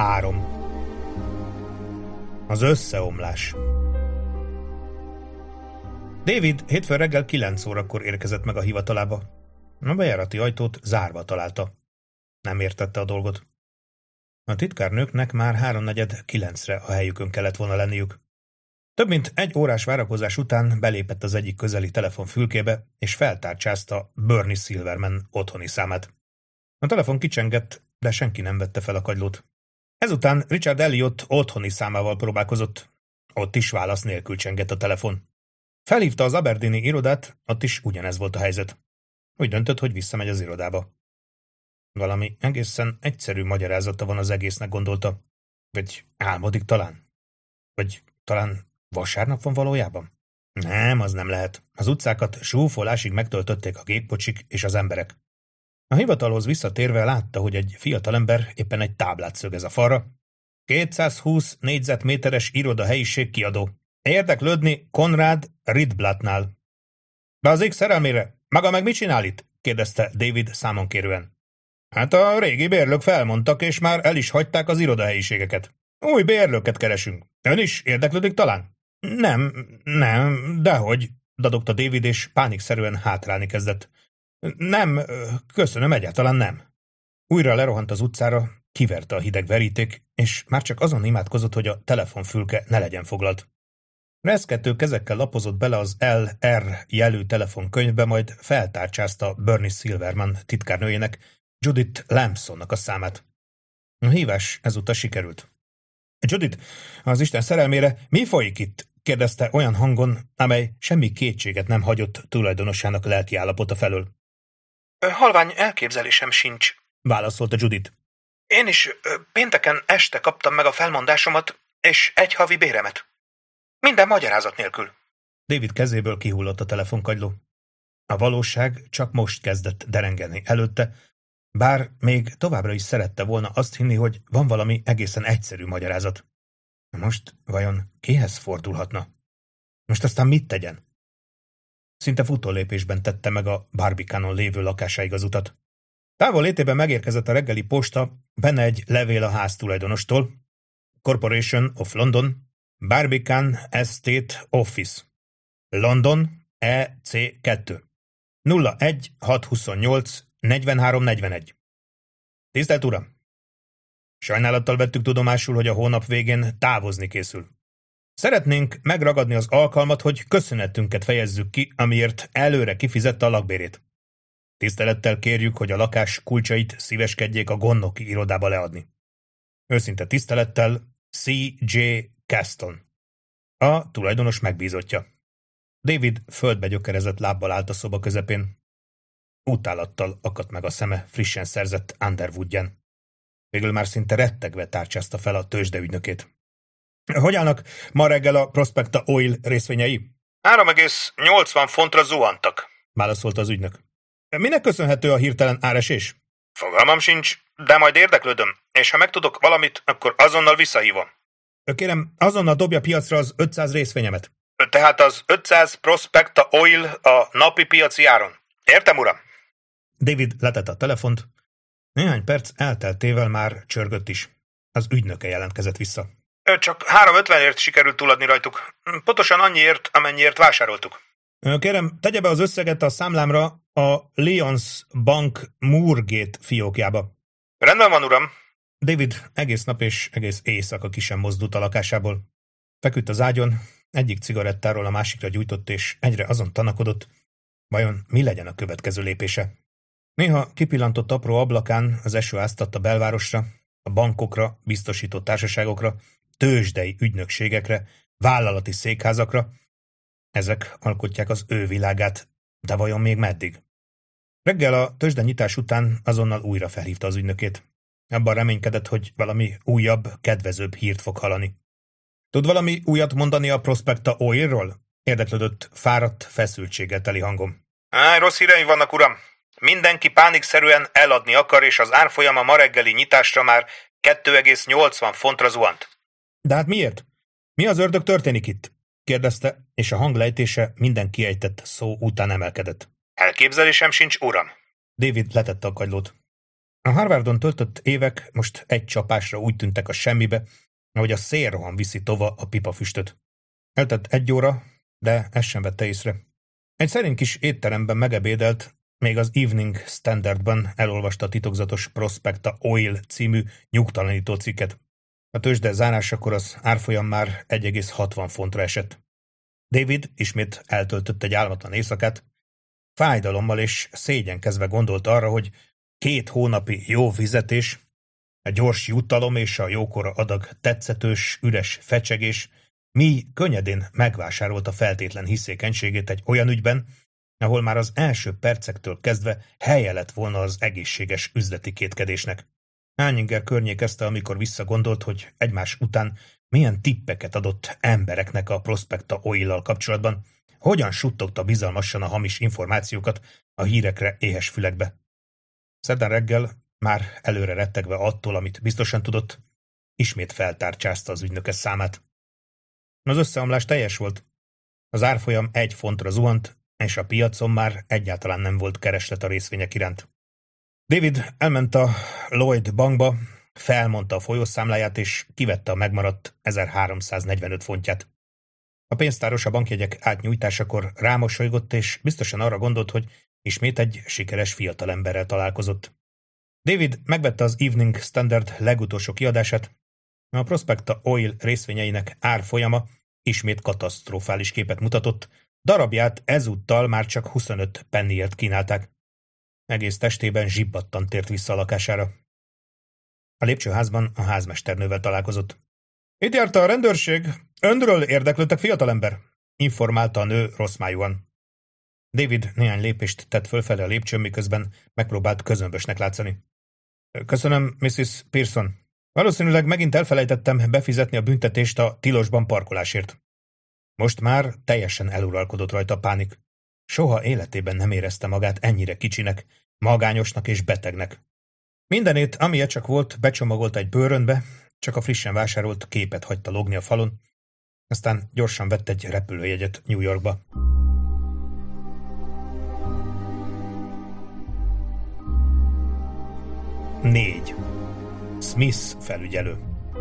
3. Az összeomlás. David hétfőn reggel 9 órakor érkezett meg a hivatalába. A bejárati ajtót zárva találta. Nem értette a dolgot. A titkárnőknek már 8:45-re a helyükön kellett volna lenniük. Több mint 1 órás várakozás után belépett az egyik közeli telefonfülkébe, és feltárcsázta Bernie Silverman otthoni számát. A telefon kicsengett, de senki nem vette fel a kagylót. Ezután Richard Elliot otthoni számával próbálkozott. Ott is válasz nélkül csengett a telefon. Felhívta az aberdeeni irodát, ott is ugyanez volt a helyzet. Úgy döntött, hogy visszamegy az irodába. Valami egészen egyszerű magyarázata van az egésznek, gondolta. Vagy álmodik talán? Vagy talán vasárnap van valójában? Nem, az nem lehet. Az utcákat zsúfolásig megtöltötték a gépkocsik és az emberek. A hivatalhoz visszatérve látta, hogy egy fiatalember éppen egy táblát szögez a falra. 220 négyzetméteres irodahelyiség kiadó. Érdeklődni Konrad Rydblattnál. De az ég szerelmére, maga meg mit csinál itt? Kérdezte David számonkérően. Hát a régi bérlők felmondtak, és már el is hagyták az irodahelyiségeket. Új bérlőket keresünk. Ön is érdeklődik talán? Nem, dehogy, dadogta David, és pánikszerűen hátrálni kezdett. Nem, köszönöm, egyáltalán nem. Újra lerohant az utcára, kiverte a hideg veríték, és már csak azon imádkozott, hogy a telefonfülke ne legyen foglalt. Reszkető kezekkel lapozott bele az LR jelű telefonkönyvbe, majd feltárcsázta Bernie Silverman titkárnőjének, Judith Lampsonnak a számát. A hívás ezúttal sikerült. Judith, az Isten szerelmére, mi folyik itt? Kérdezte olyan hangon, amely semmi kétséget nem hagyott tulajdonosának lelki állapota felől. Halvány elképzelésem sincs, válaszolta Judith. Én is pénteken este kaptam meg a felmondásomat, és 1 havi béremet. Minden magyarázat nélkül. David kezéből kihullott a telefonkagyló. A valóság csak most kezdett derengeni előtte, bár még továbbra is szerette volna azt hinni, hogy van valami egészen egyszerű magyarázat. Most vajon kihez fordulhatna? Most aztán mit tegyen? Szinte futólépésben tette meg a Barbicane-on lévő lakásáig az utat. Távol létében megérkezett a reggeli posta, benne egy levél a háztulajdonostól, Corporation of London, Barbicane Estate Office, London, EC2, 01628 4341. Tisztelt Uram! Sajnálattal vettük tudomásul, hogy a hónap végén távozni készül. Szeretnénk megragadni az alkalmat, hogy köszönetünket fejezzük ki, amiért előre kifizette a lakbérét. Tisztelettel kérjük, hogy a lakás kulcsait szíveskedjék a gondnoki irodába leadni. Őszinte tisztelettel C.J. Caston. A tulajdonos megbízottja. David földbe gyökerezett lábbal állt a szoba közepén. Utálattal akadt meg a szeme frissen szerzett Underwoodján. Végül már szinte rettegve tárcsázta fel a tőzsdeügynökét. Hogy állnak ma reggel a Prospecta Oil részvényei? 3,80 fontra zuhantak, válaszolta az ügynök. Minek köszönhető a hirtelen áresés? Fogalmam sincs, de majd érdeklődöm, és ha megtudok valamit, akkor azonnal visszahívom. Kérem, azonnal dobja piacra az 500 részvényemet. Tehát az 500 Prospecta Oil a napi piaci áron. Értem, uram? David letette a telefont. Néhány perc elteltével már csörgött is. Az ügynöke jelentkezett vissza. Csak 3,50-ért sikerült túladni rajtuk. Pontosan annyiért, amennyiért vásároltuk. Kérem, tegye be az összeget a számlámra a Lions Bank Moorgate fiókjába. Rendben van, uram. David egész nap és egész éjszaka ki sem mozdult a lakásából. Feküdt az ágyon, egyik cigarettáról a másikra gyújtott, és egyre azon tanakodott, vajon mi legyen a következő lépése. Néha kipillantott apró ablakán az eső áztatta belvárosra, a bankokra, biztosító társaságokra, tőzsdei ügynökségekre, vállalati székházakra. Ezek alkotják az ő világát, de vajon még meddig? Reggel a tőzsdenyitás után azonnal újra felhívta az ügynökét. Abban reménykedett, hogy valami újabb, kedvezőbb hírt fog hallani. Tud valami újat mondani a Prospecta Oilról? Érdeklődött fáradt, feszültséggel teli hangom. Rossz híreim vannak, uram. Mindenki pánikszerűen eladni akar, és az árfolyama ma reggeli nyitásra már 2,80 fontra zuhant. De hát miért? Mi az ördög történik itt? Kérdezte, és a hanglejtése minden kiejtett szó után emelkedett. Elképzelésem sincs, uram. David letette a kagylót. A Harvardon töltött évek most egy csapásra úgy tűntek a semmibe, ahogy a szélroham viszi tova a pipafüstöt. Eltett 1 óra, de ezt sem vette észre. Egy szerény kis étteremben megebédelt, még az Evening Standardban elolvasta a titokzatos Prospecta Oil című nyugtalanító cikket. A tőzsde zárásakor az árfolyam már 1,60 fontra esett. David ismét eltöltött egy álmatlan éjszakát, fájdalommal és szégyenkezve gondolt arra, hogy 2 hónapi jó fizetés, a gyors jutalom és a jókora adag tetszetős, üres fecsegés mi könnyedén megvásárolta feltétlen hiszékenységét egy olyan ügyben, ahol már az első percektől kezdve helye lett volna az egészséges üzleti kétkedésnek. Hányinger környékezte, amikor visszagondolt, hogy egymás után milyen tippeket adott embereknek a Prospecta Oil-lal kapcsolatban, hogyan suttogta bizalmasan a hamis információkat a hírekre éhes fülekbe. Szerdán reggel, már előre rettegve attól, amit biztosan tudott, ismét feltárcsázta az ügynöke számát. Az összeomlás teljes volt. Az árfolyam 1 fontra zuhant, és a piacon már egyáltalán nem volt kereslet a részvények iránt. David elment a Lloyd bankba, felmondta a folyószámláját, és kivette a megmaradt 1345 fontját. A pénztáros a bankjegyek átnyújtásakor rámosolygott, és biztosan arra gondolt, hogy ismét egy sikeres fiatalemberrel találkozott. David megvette az Evening Standard legutolsó kiadását. A Prospecta Oil részvényeinek árfolyama ismét katasztrofális képet mutatott, darabját ezúttal már csak 25 penniért kínálták. Egész testében zsibbadtan tért vissza a lakására. A lépcsőházban a házmesternővel találkozott. Itt járta a rendőrség. Önről érdeklődtek, fiatalember, informálta a nő rosszmájúan. David néhány lépést tett fölfelé a lépcsőn, miközben megpróbált közömbösnek látszani. Köszönöm, Mrs. Pearson. Valószínűleg megint elfelejtettem befizetni a büntetést a tilosban parkolásért. Most már teljesen eluralkodott rajta a pánik. Soha életében nem érezte magát ennyire kicsinek, magányosnak és betegnek. Mindenét, amilyen csak volt, becsomagolt egy bőrönbe, csak a frissen vásárolt képet hagyta lógni a falon, aztán gyorsan vett egy repülőjegyet New Yorkba. Négy. Smith felügyelő.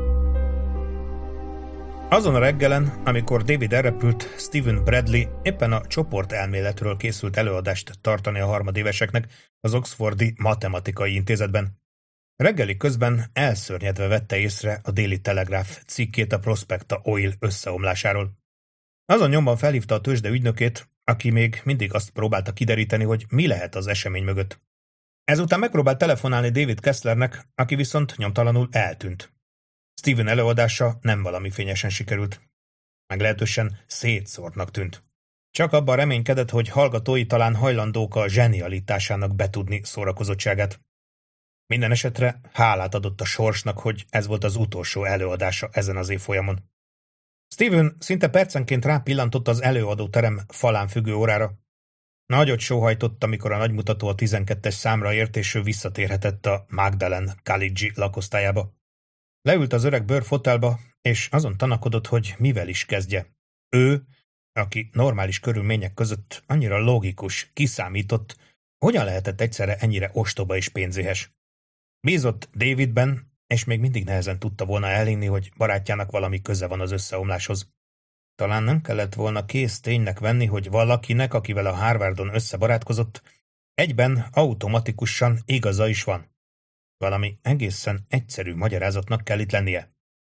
Azon a reggelen, amikor David elrepült, Stephen Bradley éppen a csoportelméletről készült előadást tartani a harmadéveseknek az Oxfordi Matematikai Intézetben. Reggeli közben elszörnyedve vette észre a Daily Telegraph cikkét a Prospecta Oil összeomlásáról. Azon nyomban felhívta a tőzsde ügynökét, aki még mindig azt próbálta kideríteni, hogy mi lehet az esemény mögött. Ezután megpróbált telefonálni David Kesslernek, aki viszont nyomtalanul eltűnt. Stephen előadása nem valami fényesen sikerült. Meglehetősen szétszórtnak tűnt. Csak abban reménykedett, hogy hallgatói talán hajlandók a zsenialitásának betudni szórakozottságát. Minden esetre hálát adott a sorsnak, hogy ez volt az utolsó előadása ezen az évfolyamon. Stephen szinte percenként rápillantott az előadóterem falán függő órára. Nagyot sóhajtott, amikor a nagymutató a 12-es számra ért, és ő visszatérhetett a Magdalen College lakosztályába. Leült az öreg bőrfotelba, és azon tanakodott, hogy mivel is kezdje. Ő, aki normális körülmények között annyira logikus, kiszámított, hogyan lehetett egyszerre ennyire ostoba és pénzéhes. Bízott Davidben, és még mindig nehezen tudta volna elhinni, hogy barátjának valami köze van az összeomláshoz. Talán nem kellett volna kész ténynek venni, hogy valakinek, akivel a Harvardon összebarátkozott, egyben automatikusan igaza is van. Valami egészen egyszerű magyarázatnak kell itt lennie.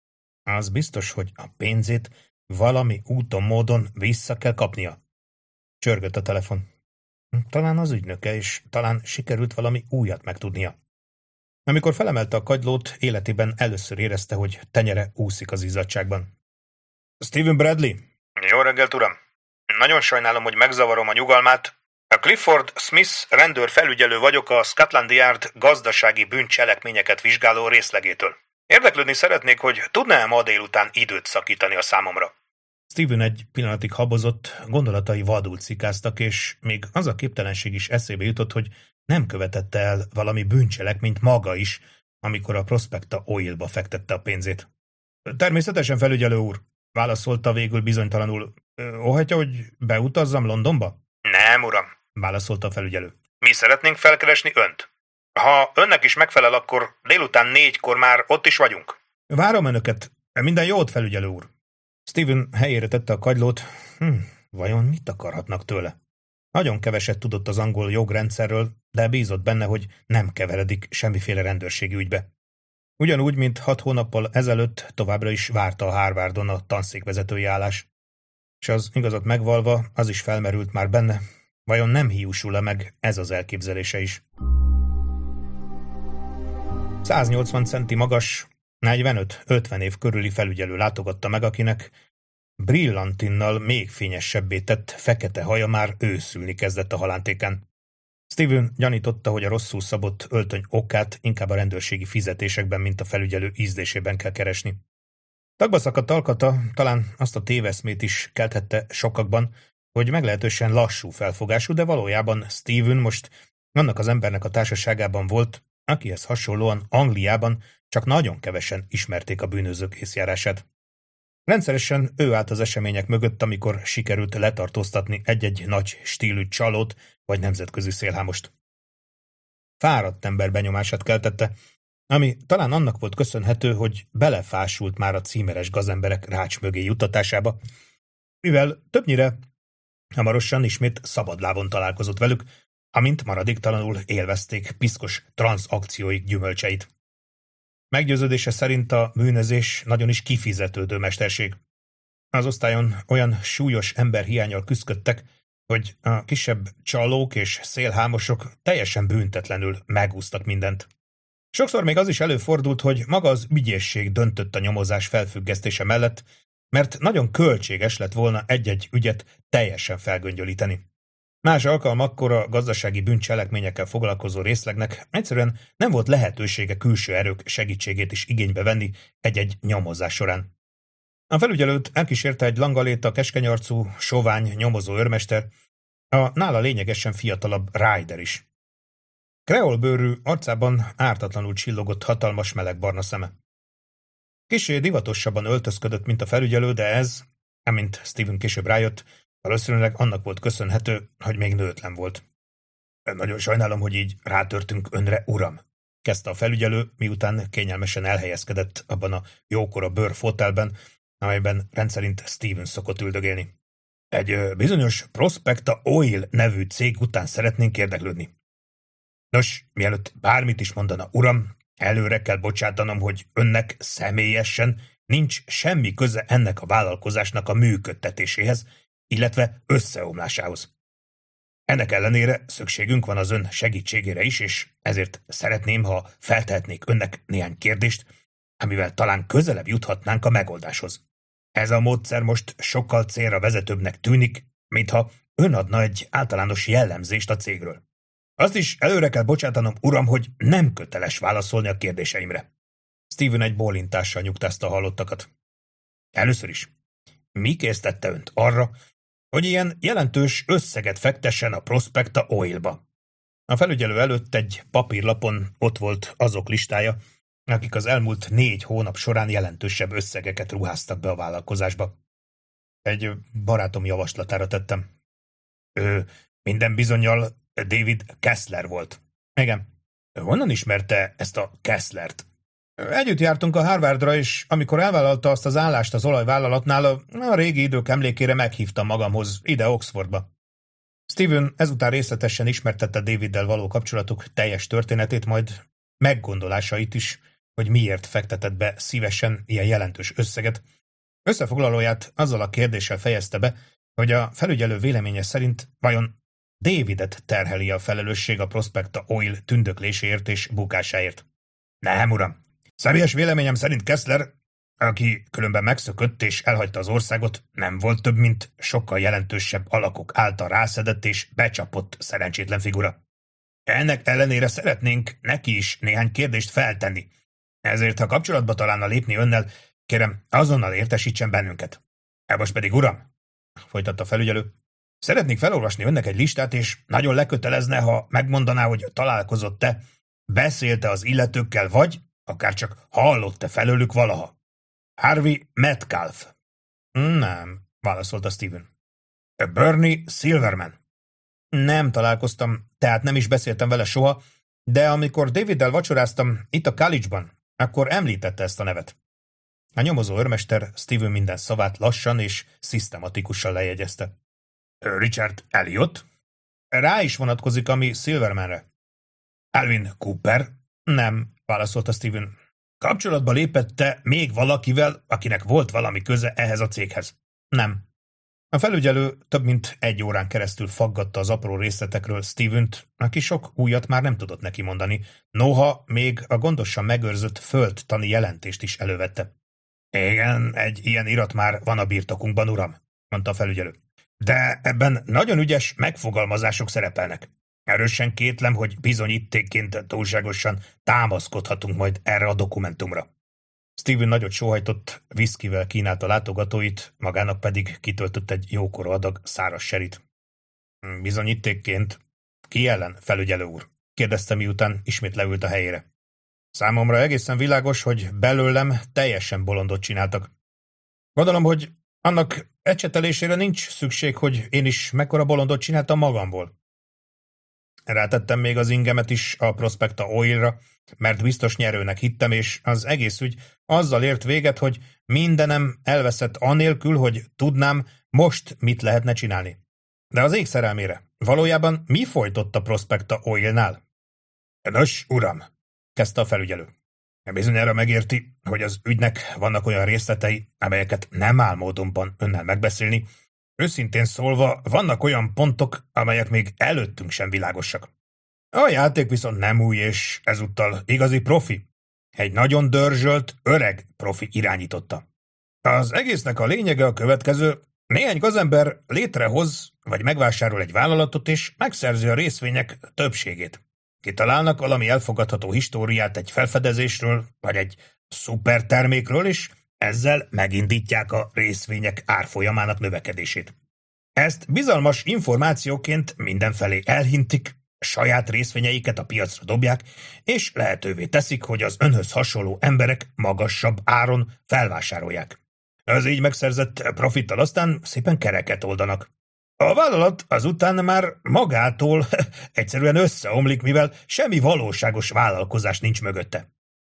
Az biztos, hogy a pénzét valami úton, módon vissza kell kapnia. Csörgött a telefon. Talán az ügynöke, és talán sikerült valami újat megtudnia. Amikor felemelte a kagylót, életében először érezte, hogy tenyere úszik az izzadságban. Stephen Bradley? Jó reggelt, uram! Nagyon sajnálom, hogy megzavarom a nyugalmát. A Clifford Smith rendőr felügyelő vagyok a Scotland Yard gazdasági bűncselekményeket vizsgáló részlegétől. Érdeklődni szeretnék, hogy tudná-e ma délután időt szakítani a számomra? Stephen egy pillanatig habozott, gondolatai vadul cikáztak, és még az a képtelenség is eszébe jutott, hogy nem követette el valami bűncselekményt maga is, amikor a Prospecta Oilba fektette a pénzét. Természetesen, felügyelő úr, válaszolta végül bizonytalanul. Óhajtja, hogy beutazzam Londonba? Nem, uram, válaszolta a felügyelő. Mi szeretnénk felkeresni önt. Ha önnek is megfelel, akkor délután 4-kor már ott is vagyunk. Várom önöket. Minden jót, felügyelő úr. Steven helyére tette a kagylót. Vajon mit akarhatnak tőle? Nagyon keveset tudott az angol jogrendszerről, de bízott benne, hogy nem keveredik semmiféle rendőrségi ügybe. Ugyanúgy, mint 6 hónappal ezelőtt továbbra is várta a Harvardon a tanszékvezetői állás. És az igazat megvalva, az is felmerült már benne, vajon nem hiúsul-e meg ez az elképzelése is. 180 centi magas, 45-50 év körüli felügyelő látogatta meg, akinek brillantinnal még fényesebbé tett fekete haja már őszülni kezdett a halántékán. Steven gyanította, hogy a rosszul szabott öltöny okát inkább a rendőrségi fizetésekben, mint a felügyelő ízlésében kell keresni. Tagba szakadt alkata talán azt a téveszmét is kelthette sokakban, hogy meglehetősen lassú felfogású, de valójában Steven most annak az embernek a társaságában volt, akihez hasonlóan Angliában csak nagyon kevesen ismerték a bűnözők észjárását. Rendszeresen ő állt az események mögött, amikor sikerült letartóztatni egy-egy nagy stílű csalót vagy nemzetközi szélhámost. Fáradt ember benyomását keltette, ami talán annak volt köszönhető, hogy belefásult már a címeres gazemberek rács mögé juttatásába, mivel többnyire hamarosan ismét szabadlábon találkozott velük, amint maradéktalanul élvezték piszkos transzakcióik gyümölcseit. Meggyőződése szerint a bűnözés nagyon is kifizetődő mesterség. Az osztályon olyan súlyos emberhiánnyal küszködtek, hogy a kisebb csalók és szélhámosok teljesen büntetlenül megúsztak mindent. Sokszor még az is előfordult, hogy maga az ügyészség döntött a nyomozás felfüggesztése mellett, mert nagyon költséges lett volna egy-egy ügyet teljesen felgöngyölíteni. Más alkalmakkor a gazdasági bűncselekményekkel foglalkozó részlegnek egyszerűen nem volt lehetősége külső erők segítségét is igénybe venni egy-egy nyomozás során. A felügyelőt elkísérte egy langaléta, keskenyarcú, sovány, nyomozó őrmester, a nála lényegesen fiatalabb Ryder is. Kreolbőrű arcában ártatlanul csillogott hatalmas melegbarna szeme. Kissé divatosabban öltözködött, mint a felügyelő, de ez, amint Steven később rájött, valószínűleg annak volt köszönhető, hogy még nőtlen volt. Nagyon sajnálom, hogy így rátörtünk önre, uram, kezdte a felügyelő, miután kényelmesen elhelyezkedett abban a jókora bőrfotelben, amelyben rendszerint Steven szokott üldögélni. Egy bizonyos Prospecta Oil nevű cég után szeretnénk érdeklődni. Nos, mielőtt bármit is mondana, uram, előre kell bocsátanom, hogy önnek személyesen nincs semmi köze ennek a vállalkozásnak a működtetéséhez, illetve összeomlásához. Ennek ellenére szükségünk van az ön segítségére is, és ezért szeretném, ha feltehetnék önnek néhány kérdést, amivel talán közelebb juthatnánk a megoldáshoz. Ez a módszer most sokkal célra vezetőbbnek tűnik, mintha ön adna egy általános jellemzést a cégről. Azt is előre kell bocsátanom, uram, hogy nem köteles válaszolni a kérdéseimre. Steven egy bólintással nyugtázta a hallottakat. Először is, mi késztette önt arra, hogy ilyen jelentős összeget fektessen a Prospecta Oilba? A felügyelő előtt egy papírlapon ott volt azok listája, akik az elmúlt 4 hónap során jelentősebb összegeket ruháztak be a vállalkozásba. Egy barátom javaslatára tettem. Ő minden bizonnyal David Kessler volt. Igen. Honnan ismerte ezt a Kesslert? Együtt jártunk a Harvardra, és amikor elvállalta azt az állást az olajvállalatnál, a régi idők emlékére meghívtam magamhoz, ide Oxfordba. Steven ezután részletesen ismertette Daviddel való kapcsolatuk teljes történetét, majd meggondolásait is, hogy miért fektetett be szívesen ilyen jelentős összeget. Összefoglalóját azzal a kérdéssel fejezte be, hogy a felügyelő véleménye szerint vajon Davidet terheli a felelősség a Prospecta Oil tündökléséért és bukásáért. Nem, uram. Személyes véleményem szerint Kessler, aki különben megszökött és elhagyta az országot, nem volt több, mint sokkal jelentősebb alakok által rászedett és becsapott szerencsétlen figura. Ennek ellenére szeretnénk neki is néhány kérdést feltenni. Ezért, ha kapcsolatba találna lépni önnel, kérem, azonnal értesítsen bennünket. Most pedig, uram, folytatta a felügyelő, szeretnék felolvasni önnek egy listát, és nagyon lekötelezne, ha megmondaná, hogy találkozott-e, beszélte az illetőkkel, vagy akár csak hallott-e felőlük valaha. Harvey Metcalf. Nem, válaszolta Steven. Bernie Silverman. Nem találkoztam, tehát nem is beszéltem vele soha, De amikor Daviddel vacsoráztam itt a college-ban, akkor említette ezt a nevet. A nyomozó őrmester Steven minden szavát lassan és szisztematikusan lejegyezte. Richard Elliot? Rá is vonatkozik, ami Silvermanre. Alvin Cooper? Nem, válaszolta Steven. Kapcsolatba lépette még valakivel, akinek volt valami köze ehhez a céghez? Nem. A felügyelő több mint 1 órán keresztül faggatta az apró részletekről Stevent, aki sok újat már nem tudott neki mondani, noha még a gondosan megőrzött földtani jelentést is elővette. Igen, egy ilyen irat már van a birtokunkban, uram, mondta a felügyelő. De ebben nagyon ügyes megfogalmazások szerepelnek. Erősen kétlem, hogy bizonyítékként túlságosan támaszkodhatunk majd erre a dokumentumra. Steven nagyot sóhajtott, viszkivel kínálta látogatóit, magának pedig kitöltött egy jókora adag száraz serit. Bizonyítékként? Ki ellen, felügyelő úr? Kérdezte, miután ismét leült a helyére. Számomra egészen világos, hogy belőlem teljesen bolondot csináltak. Gondolom, hogy annak ecsetelésére nincs szükség, hogy én is mekkora bolondot csináltam magamból. Rátettem még az ingemet is a Prospecta Oilra, mert biztos nyerőnek hittem, és az egész ügy azzal ért véget, hogy mindenem elveszett anélkül, hogy tudnám, most mit lehetne csinálni. De az ég szerelmére, valójában mi folytott a Prospecta Oilnál? Nos, uram, kezdte a felügyelő. Bizonyára megérti, hogy az ügynek vannak olyan részletei, amelyeket nem áll módonban önnel megbeszélni. Őszintén szólva, vannak olyan pontok, amelyek még előttünk sem világosak. A játék viszont nem új, és ezúttal igazi profi. Egy nagyon dörzsölt, öreg profi irányította. Az egésznek a lényege a következő: néhány gazember létrehoz, vagy megvásárol egy vállalatot, és megszerzi a részvények többségét. Kitalálnak valami elfogadható históriát egy felfedezésről, vagy egy szupertermékről, és ezzel megindítják a részvények árfolyamának növekedését. Ezt bizalmas információként mindenfelé elhintik, saját részvényeiket a piacra dobják, és lehetővé teszik, hogy az önhöz hasonló emberek magasabb áron felvásárolják. Az így megszerzett profittal aztán szépen kereket oldanak. A vállalat azután már magától egyszerűen összeomlik, mivel semmi valóságos vállalkozás nincs mögötte.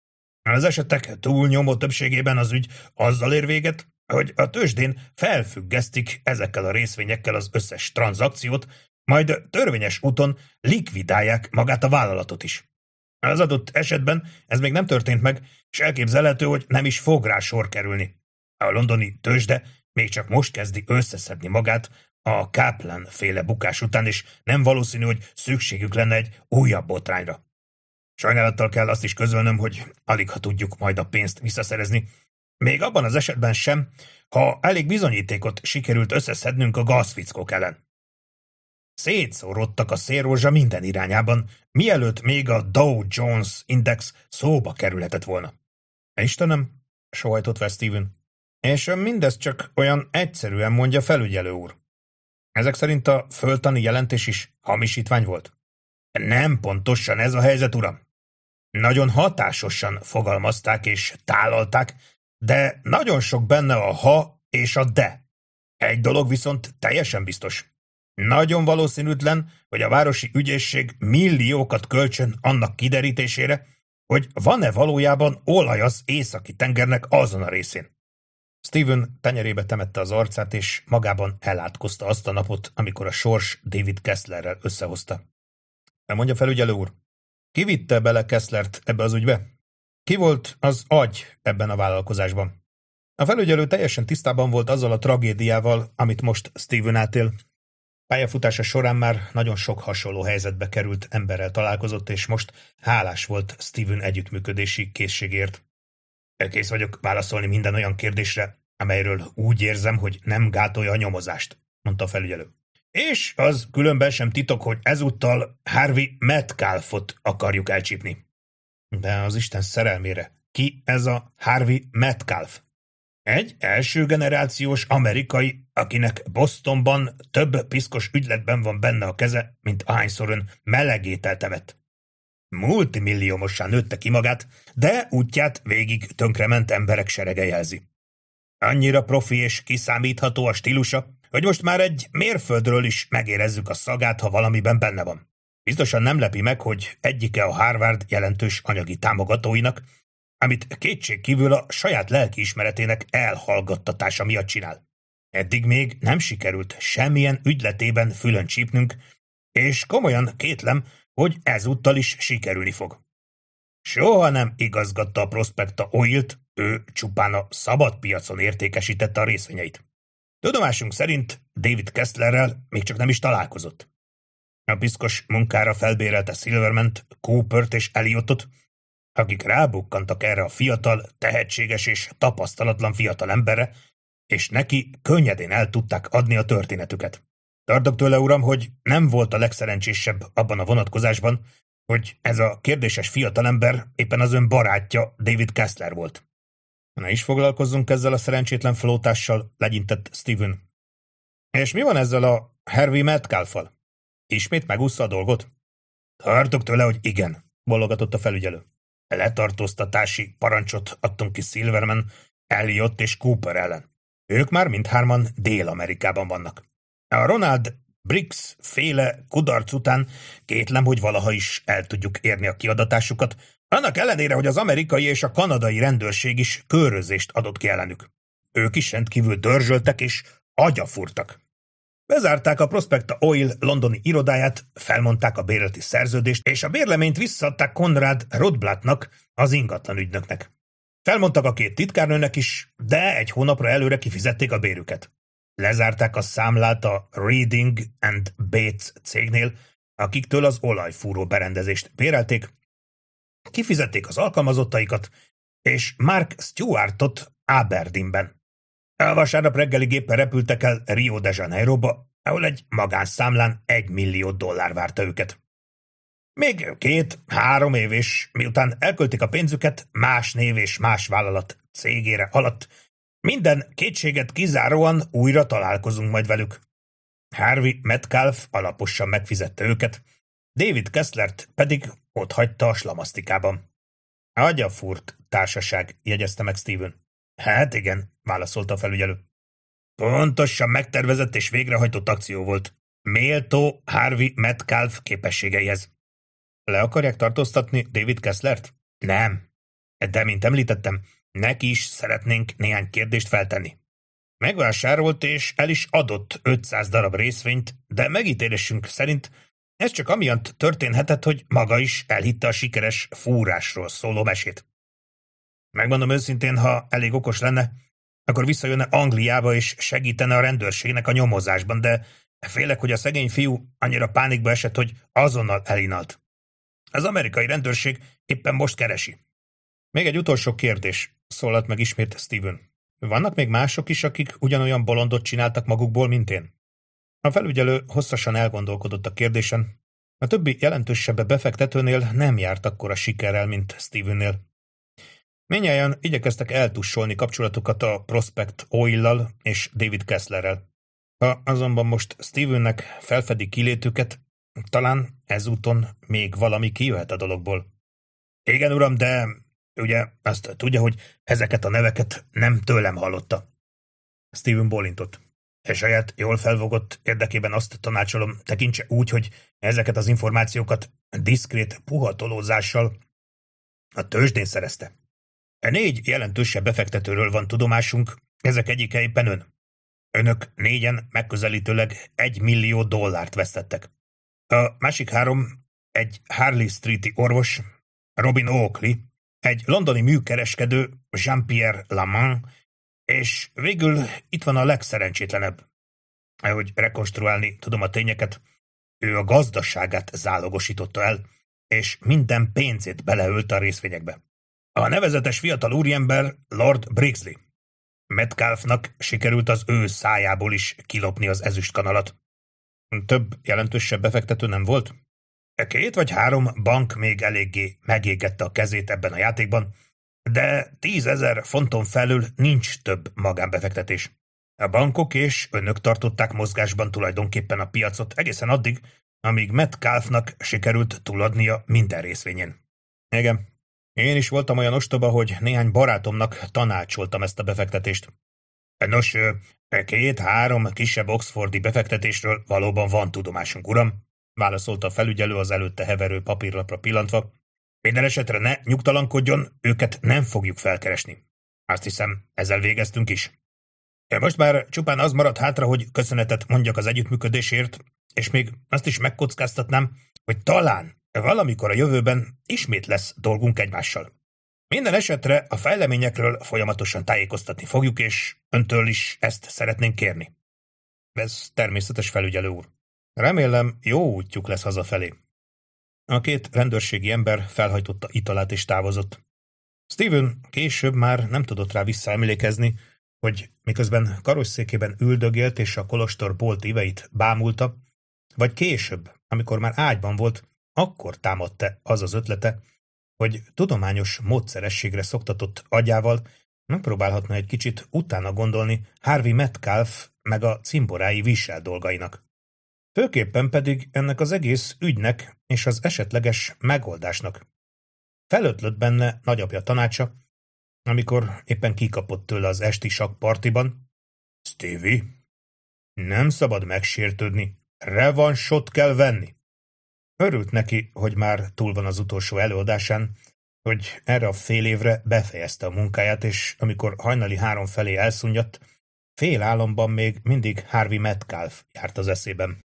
Az esetek túlnyomó többségében az ügy azzal ér véget, hogy a tőzsdén felfüggesztik ezekkel a részvényekkel az összes tranzakciót, majd törvényes úton likvidálják magát a vállalatot is. Az adott esetben ez még nem történt meg, és elképzelhető, hogy nem is fog rá sor kerülni. A londoni tőzsde még csak most kezdi összeszedni magát a Kaplan-féle bukás után, és nem valószínű, hogy szükségük lenne egy újabb botrányra. Sajnálattal kell azt is közölnöm, hogy alig ha tudjuk majd a pénzt visszaszerezni, még abban az esetben sem, ha elég bizonyítékot sikerült összeszednünk a gazfickók ellen. Szétszórodtak a szélrózsa minden irányában, mielőtt még a Dow Jones Index szóba kerülhetett volna. Istenem, sóhajtott fel Steven. És mindez csak olyan egyszerűen mondja, felügyelő úr. Ezek szerint a földtani jelentés is hamisítvány volt? Nem pontosan ez a helyzet, uram. Nagyon hatásosan fogalmazták és tálalták, de nagyon sok benne a ha és a de. Egy dolog viszont teljesen biztos. Nagyon valószínűtlen, hogy a városi ügyészség milliókat költsön annak kiderítésére, hogy van-e valójában olaj az északi tengernek azon a részén. Steven tenyerébe temette az arcát, és magában elátkozta azt a napot, amikor a sors David Kesslerrel összehozta. Mondja, felügyelő úr, ki vitte bele Kesslert ebbe az ügybe? Ki volt az agy ebben a vállalkozásban? A felügyelő teljesen tisztában volt azzal a tragédiával, amit most Steven átél. Pályafutása során már nagyon sok hasonló helyzetbe került emberrel találkozott, és most hálás volt Steven együttműködési készségért. Kész vagyok válaszolni minden olyan kérdésre, amelyről úgy érzem, hogy nem gátolja a nyomozást, mondta a felügyelő. És az különben sem titok, hogy ezúttal Harvey Metcalfot akarjuk elcsípni. De az Isten szerelmére, ki ez a Harvey Metcalf? Egy első generációs amerikai, akinek Bostonban több piszkos ügyletben van benne a keze, mint ahányszor ön melegételt evett. Multimilliómossá nőtte ki magát, de útját végig tönkrement emberek serege jelzi. Annyira profi és kiszámítható a stílusa, hogy most már egy mérföldről is megérezzük a szagát, ha valamiben benne van. Biztosan nem lepi meg, hogy egyike a Harvard jelentős anyagi támogatóinak, amit kétségkívül a saját lelkiismeretének elhallgattatása miatt csinál. Eddig még nem sikerült semmilyen ügyletében fülön csípnünk, és komolyan kétlem, hogy ezúttal is sikerülni fog. Soha nem igazgatta a Prospecta Oilt, ő csupán a szabad piacon értékesítette a részvényeit. Tudomásunk szerint David Kesslerrel még csak nem is találkozott. A piszkos munkára felbérelte Silvermant, Coopert és Elliotot, akik rábukkantak erre a fiatal, tehetséges és tapasztalatlan fiatal emberre, és neki könnyedén el tudták adni a történetüket. Tartok tőle, uram, hogy nem volt a legszerencsésebb abban a vonatkozásban, hogy ez a kérdéses fiatalember éppen az ön barátja, David Kessler volt. Ne is foglalkozzunk ezzel a szerencsétlen flótással, legyintett Steven. És mi van ezzel a Harvey Metcalf-al? Ismét megúszta a dolgot? Tartok tőle, hogy igen, bologatott a felügyelő. Letartóztatási parancsot adtunk ki Silverman, Elliot és Cooper ellen. Ők már mindhárman Dél-Amerikában vannak. A Ronald Briggs féle kudarc után kétlem, hogy valaha is el tudjuk érni a kiadatásukat, annak ellenére, hogy az amerikai és a kanadai rendőrség is körözést adott ki ellenük. Ők is rendkívül dörzsöltek és agyafúrtak. Bezárták a Prospecta Oil londoni irodáját, felmondták a bérleti szerződést, és a bérleményt visszaadták Conrad Rothblattnak, az ingatlanügynöknek. Felmondtak a két titkárnőnek is, de egy hónapra előre kifizették a bérüket. Lezárták a számlát a Reading and Bates cégnél, akiktől az olajfúró berendezést bérelték, kifizették az alkalmazottaikat, és Mark Stewartot Aberdeenben. A vasárnap reggeli géppel repültek el Rio de Janeiroba, ahol egy magánszámlán $1 millió várta őket. Még 2-3 év és miután elköltik a pénzüket más név és más vállalat cégére alatt, minden kétséget kizáróan újra találkozunk majd velük. Harvey Metcalf alaposan megfizette őket, David Kesslert pedig otthagyta a slamasztikában. Agyafúrt társaság, jegyezte meg Steven. Hát igen, válaszolta a felügyelő. Pontosan megtervezett és végrehajtott akció volt. Méltó Harvey Metcalf képességeihez. Le akarják tartóztatni David Kesslert? Nem. De, mint említettem, neki is szeretnénk néhány kérdést feltenni. Megvásárolt és el is adott 500 darab részvényt, de megítélésünk szerint ez csak amiatt történhetett, hogy maga is elhitte a sikeres fúrásról szóló mesét. Megmondom őszintén, ha elég okos lenne, akkor visszajönne Angliába és segítene a rendőrségnek a nyomozásban, de félek, hogy a szegény fiú annyira pánikba esett, hogy azonnal elinalt. Az amerikai rendőrség éppen most keresi. Még egy utolsó kérdés, szólalt meg ismét Steven. Vannak még mások is, akik ugyanolyan bolondot csináltak magukból, mint én? A felügyelő hosszasan elgondolkodott a kérdésen. A többi jelentősebb befektetőnél nem járt akkora sikerrel, mint Stevennél. Mindnyájan igyekeztek eltussolni kapcsolatukat a Prospect Oil-lal és David Kesslerrel. Ha azonban most Stevennek felfedi kilétüket, talán ezúton még valami kijöhet a dologból. Igen, uram, de ugye azt tudja, hogy ezeket a neveket nem tőlem hallotta. Steven bólintott. Saját jól felfogott érdekében azt tanácsolom, tekintse úgy, hogy ezeket az információkat diszkrét puhatolózással a tőzsdén szerezte. 4 jelentősebb befektetőről van tudomásunk, ezek egyike éppen ön. Önök 4-en megközelítőleg $1 millió vesztettek. A másik 3 egy Harley Street-i orvos, Robin Oakley, egy londoni műkereskedő, Jean-Pierre Lamant, és végül itt van a legszerencsétlenebb. Ahogy rekonstruálni tudom a tényeket, ő a gazdaságát zálogosította el, és minden pénzét beleölte a részvényekbe. A nevezetes fiatal úriember Lord Brigsley. Metcalfnak sikerült az ő szájából is kilopni az ezüstkanalat. Több jelentősebb befektető nem volt? 2 vagy 3 bank még eléggé megégette a kezét ebben a játékban, de 10 000 fonton felül nincs több magánbefektetés. A bankok és önök tartották mozgásban tulajdonképpen a piacot egészen addig, amíg Metcalfnak sikerült túladnia minden részvényen. Igen, én is voltam olyan ostoba, hogy néhány barátomnak tanácsoltam ezt a befektetést. Nos, 2-3 kisebb oxfordi befektetésről valóban van tudomásunk, uram, válaszolta a felügyelő az előtte heverő papírlapra pillantva. Minden esetre ne nyugtalankodjon, őket nem fogjuk felkeresni. Azt hiszem, ezzel végeztünk is. Most már csupán az maradt hátra, hogy köszönetet mondjak az együttműködésért, és még azt is megkockáztatnám, hogy talán valamikor a jövőben ismét lesz dolgunk egymással. Minden esetre a fejleményekről folyamatosan tájékoztatni fogjuk, és öntől is ezt szeretnénk kérni. Ez természetes, felügyelő úr. Remélem, jó útjuk lesz hazafelé. A két rendőrségi ember felhajtotta italát és távozott. Steven később már nem tudott rá visszaemlékezni, hogy miközben karosszékében üldögélt és a kolostor bolt íveit bámulta, vagy később, amikor már ágyban volt, akkor támadta az az ötlete, hogy tudományos módszerességre szoktatott agyával megpróbálhatna egy kicsit utána gondolni Harvey Metcalf meg a cimborái visel dolgainak. Főképpen pedig ennek az egész ügynek és az esetleges megoldásnak. Felötlött benne nagyapja tanácsa, amikor éppen kikapott tőle az esti sakkpartiban. Stevie, nem szabad megsértődni, revansot kell venni. Örült neki, hogy már túl van az utolsó előadásán, hogy erre a fél évre befejezte a munkáját, és amikor hajnali 3 felé elszúnyadt, fél álomban még mindig Harvey Metcalf járt az eszében.